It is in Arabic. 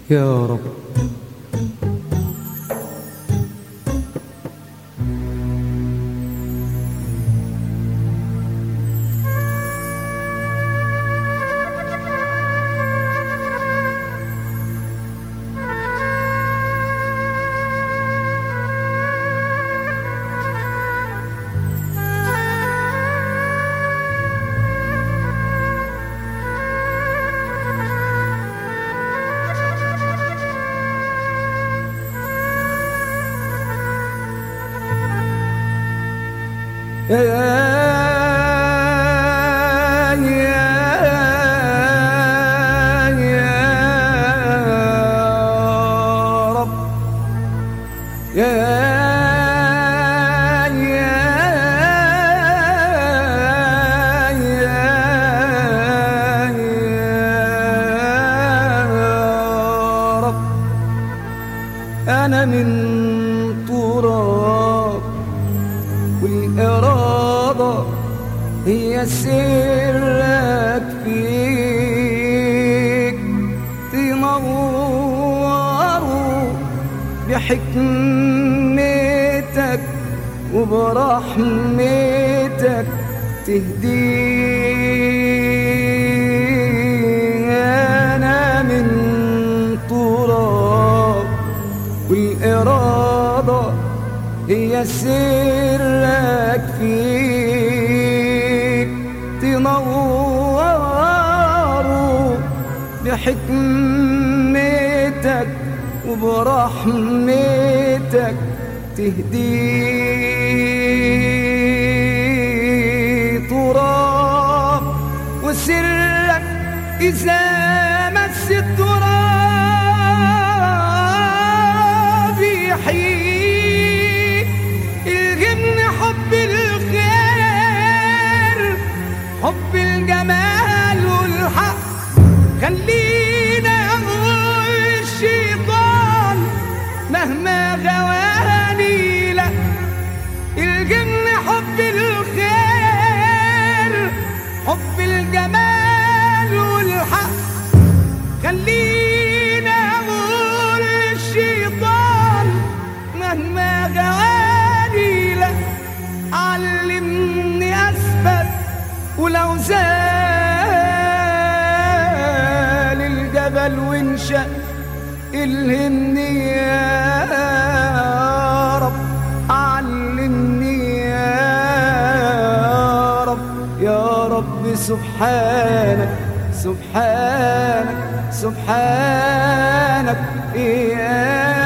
يا رب. أنا من تراب والإرادة هي سرك فيك، تنور بحكمتك وبرحمتك تهديك. أنا من تراب والإرادة هي سرك فيك، تنور بحكمتك وبرحمتك تهدي. تراب وسرك إذا مس التراب يحييك. الغنى حب الخير، حب الجمال والحق، خلينا نقول الشيطان مهما غواني لا. الجن حب الخير، حب الجمال والحق، خلينا نقول الشيطان مهما غواني لا. علمني أثبت ولو زال الجبل وانشأ، الهمني يا رب، علمني يا رب يا رب. سبحانك سبحانك سبحانك يا